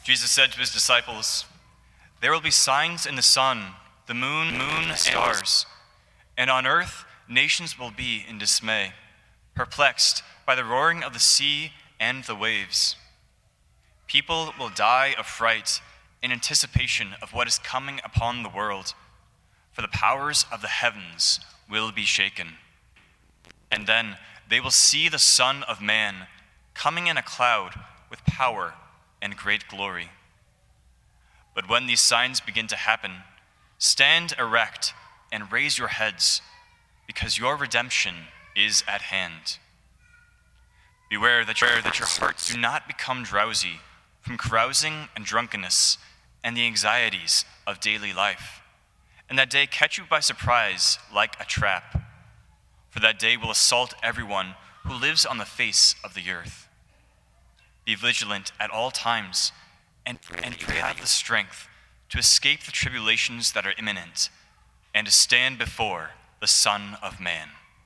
Jesus said to his disciples, "There will be signs in the sun, the moon, and stars, and on earth nations will be in dismay, perplexed by the roaring of the sea and the waves. People will die of fright in anticipation of what is coming upon the world, for the powers of the heavens will be shaken. And then they will see the Son of Man coming in a cloud with power and great glory. But when these signs begin to happen, stand erect and raise your heads, because your redemption is at hand. Beware that your hearts do not become drowsy from carousing and drunkenness and the anxieties of daily life, and that day catch you by surprise like a trap. For that day will assault everyone who lives on the face of the earth. Be vigilant at all times, and pray that you have the strength to escape the tribulations that are imminent, and to stand before the Son of Man."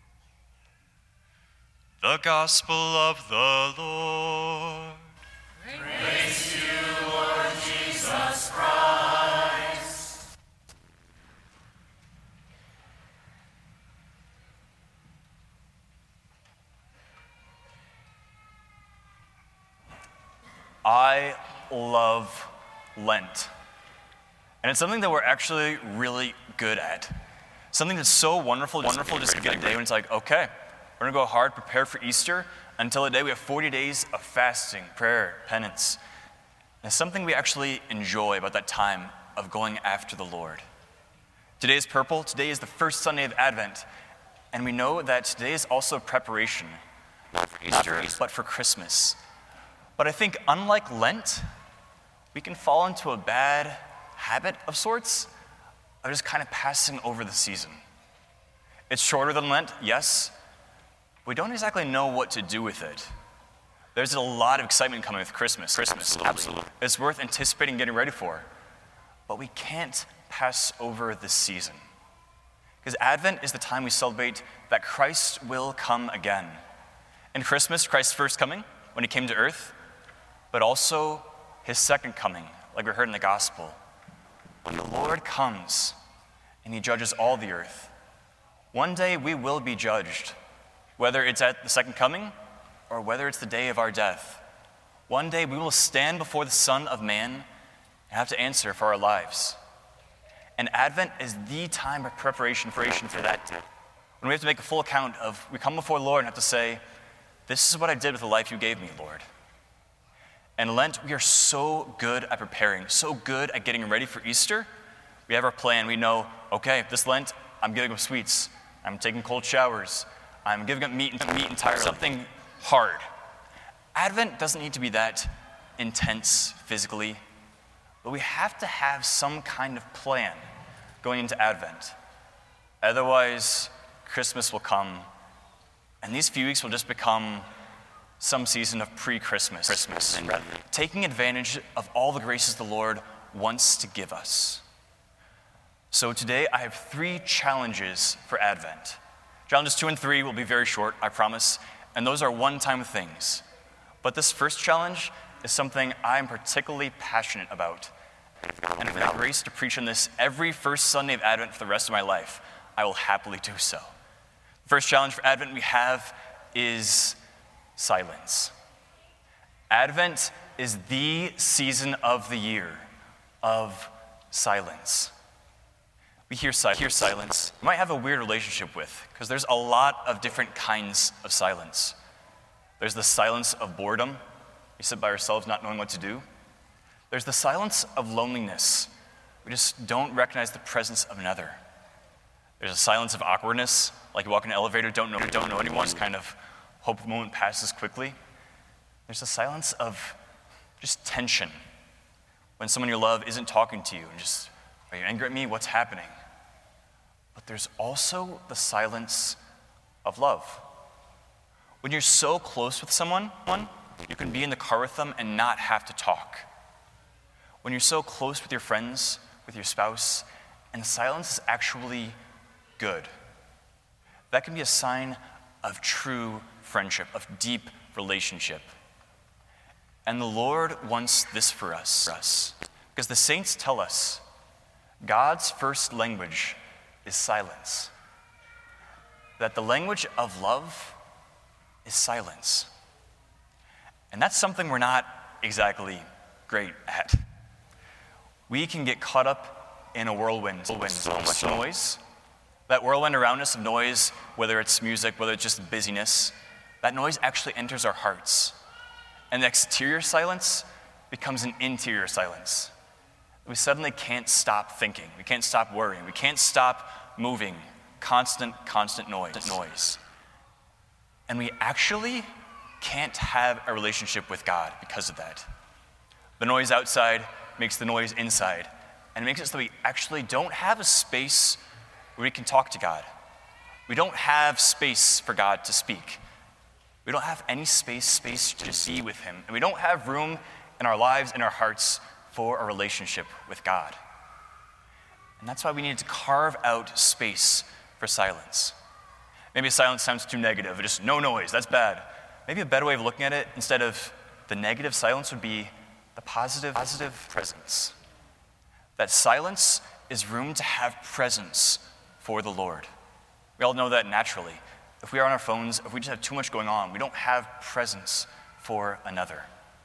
The Gospel of the Lord. Praise to you, Lord Jesus Christ. I love Lent. And it's something that we're actually really good at. Something that's so wonderful just to get a day when it's like, okay, we're going to go hard, prepare for Easter. Until the day we have 40 days of fasting, prayer, penance. And it's something we actually enjoy about that time of going after the Lord. Today is purple. Today is the first Sunday of Advent. And we know that today is also preparation, not for Easter, but for Christmas. But I think unlike Lent, we can fall into a bad habit of sorts of just kind of passing over the season. It's shorter than Lent, yes. We don't exactly know what to do with it. There's a lot of excitement coming with Christmas. Absolutely. It's worth anticipating getting ready for. But we can't pass over this season. Because Advent is the time we celebrate that Christ will come again. And Christmas, Christ's first coming, when he came to earth, but also his second coming, like we heard in the gospel. When the Lord comes and he judges all the earth, one day we will be judged. Whether it's at the second coming or whether it's the day of our death. One day we will stand before the Son of Man and have to answer for our lives. And Advent is the time of preparation for that day. When we have to make a full account of, we come before the Lord and have to say, this is what I did with the life you gave me, Lord. And Lent, we are so good at preparing, so good at getting ready for Easter. We have our plan. We know, okay, this Lent, I'm giving up sweets. I'm taking cold showers. I'm giving up meat entirely. Something hard. Advent doesn't need to be that intense physically, but we have to have some kind of plan going into Advent. Otherwise, Christmas will come, and these few weeks will just become some season of pre-Christmas. Taking advantage of all the graces the Lord wants to give us. So today, I have 3 challenges for Advent. Challenges 2 and 3 will be very short, I promise, and those are one-time things. But this first challenge is something I'm particularly passionate about. And if I have the grace to preach on this every first Sunday of Advent for the rest of my life, I will happily do so. The first challenge for Advent we have is silence. Advent is the season of the year of silence. We hear silence. You might have a weird relationship with, because there's a lot of different kinds of silence. There's the silence of boredom. We sit by ourselves not knowing what to do. There's the silence of loneliness. We just don't recognize the presence of another. There's a silence of awkwardness, like you walk in an elevator, don't know anyone, just kind of hope the moment passes quickly. There's a silence of just tension, when someone you love isn't talking to you and just, are you angry at me? What's happening? But there's also the silence of love. When you're so close with someone, you can be in the car with them and not have to talk. When you're so close with your friends, with your spouse, and the silence is actually good, that can be a sign of true friendship, of deep relationship. And the Lord wants this for us. Because the saints tell us God's first language is silence. That the language of love is silence. And that's something we're not exactly great at. We can get caught up in a whirlwind of so much noise. That whirlwind around us of noise, whether it's music, whether it's just busyness, that noise actually enters our hearts. And the exterior silence becomes an interior silence. We suddenly can't stop thinking. We can't stop worrying. We can't stop moving. Constant noise. And we actually can't have a relationship with God because of that. The noise outside makes the noise inside. And it makes it so that we actually don't have a space where we can talk to God. We don't have space for God to speak. We don't have any space to be with him. And we don't have room in our lives, in our hearts, for a relationship with God. And that's why we need to carve out space for silence. Maybe silence sounds too negative, just no noise, that's bad. Maybe a better way of looking at it, instead of the negative silence, would be the positive presence. That silence is room to have presence for the Lord. We all know that naturally. If we are on our phones, if we just have too much going on, we don't have presence for another.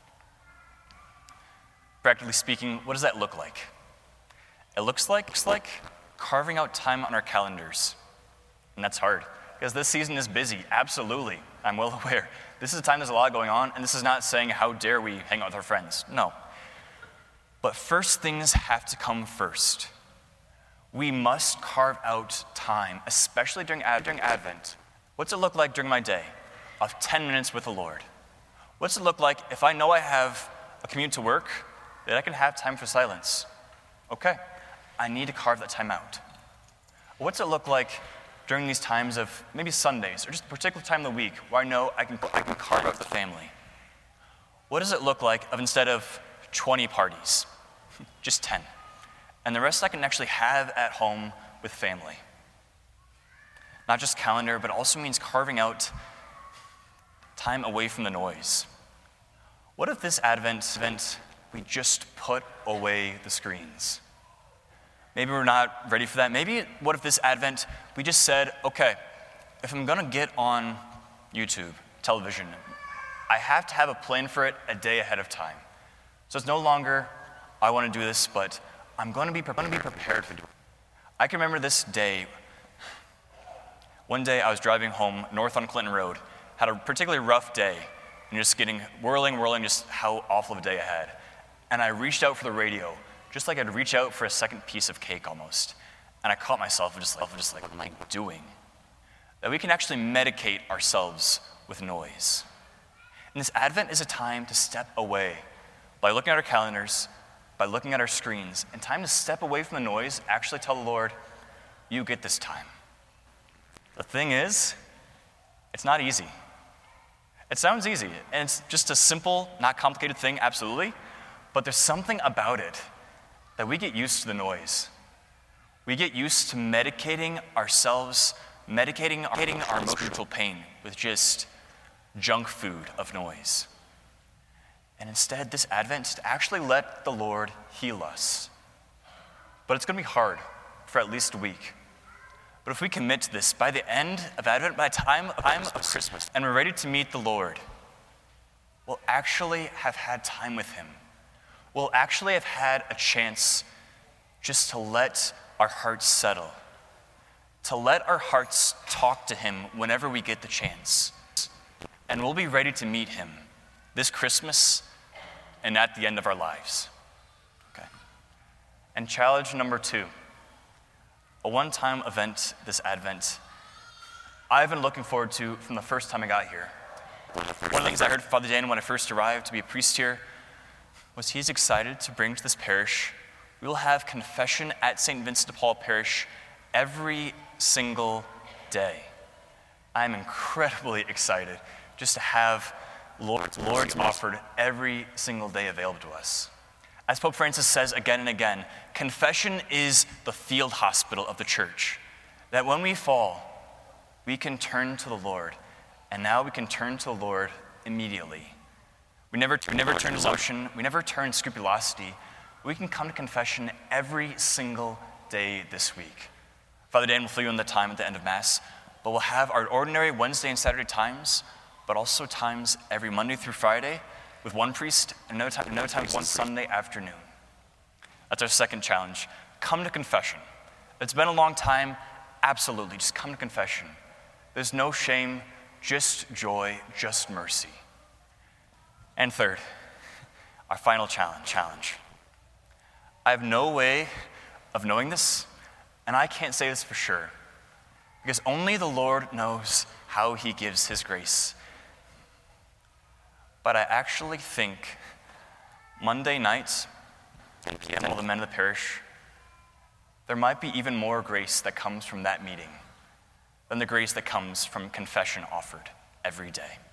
Practically speaking, what does that look like? It looks like carving out time on our calendars. And that's hard, because this season is busy, absolutely. I'm well aware. This is a time there's a lot going on, and this is not saying how dare we hang out with our friends. No. But first things have to come first. We must carve out time, especially during Advent. What's it look like during my day of 10 minutes with the Lord? What's it look like if I know I have a commute to work, that I can have time for silence? Okay, I need to carve that time out. What's it look like during these times of maybe Sundays or just a particular time of the week where I know I can carve out the family? What does it look like of instead of 20 parties, just 10? And the rest I can actually have at home with family. Not just calendar, but also means carving out time away from the noise. What if this Advent we just put away the screens? Maybe we're not ready for that. Maybe what if this Advent we just said, okay, if I'm gonna get on YouTube, television, I have to have a plan for it a day ahead of time. So it's no longer, I wanna do this, but I'm gonna be prepared for it. I can remember this day. One day I was driving home north on Clinton Road, had a particularly rough day, and just getting whirling, just how awful of a day I had. And I reached out for the radio, just like I'd reach out for a second piece of cake almost. And I caught myself just like, what am I doing? That we can actually medicate ourselves with noise. And this Advent is a time to step away by looking at our calendars, by looking at our screens, and time to step away from the noise, actually tell the Lord, you get this time. The thing is, it's not easy. It sounds easy, and it's just a simple, not complicated thing, absolutely, but there's something about it that we get used to the noise. We get used to medicating ourselves, medicating our emotional pain with just junk food of noise. And instead, this Advent is to actually let the Lord heal us. But it's going to be hard for at least a week. But if we commit to this, by the end of Advent, by the time of Christmas, and we're ready to meet the Lord, we'll actually have had time with him. We'll actually have had a chance just to let our hearts settle, to let our hearts talk to him whenever we get the chance. And we'll be ready to meet him this Christmas and at the end of our lives. Okay. And challenge number 2, a one-time event this Advent I've been looking forward to from the first time I got here. One of the things I heard from Father Dan when I first arrived to be a priest here was he's excited to bring to this parish. We will have confession at St. Vincent de Paul Parish every single day. I'm incredibly excited just to have Lord's offered every single day available to us. As Pope Francis says again and again, confession is the field hospital of the church. That when we fall, we can turn to the Lord. And now we can turn to the Lord immediately. We never turn assumption. We never turn scrupulosity. We can come to confession every single day this week. Father Dan will fill you in the time at the end of Mass, but we'll have our ordinary Wednesday and Saturday times, but also times every Monday through Friday with one priest and no times one Sunday afternoon. That's our second challenge. Come to confession. It's been a long time. Absolutely, just come to confession. There's no shame, just joy, just mercy. And third, our final challenge. I have no way of knowing this, and I can't say this for sure, because only the Lord knows how he gives his grace. But I actually think Monday nights, and all the men of the parish, there might be even more grace that comes from that meeting than the grace that comes from confession offered every day.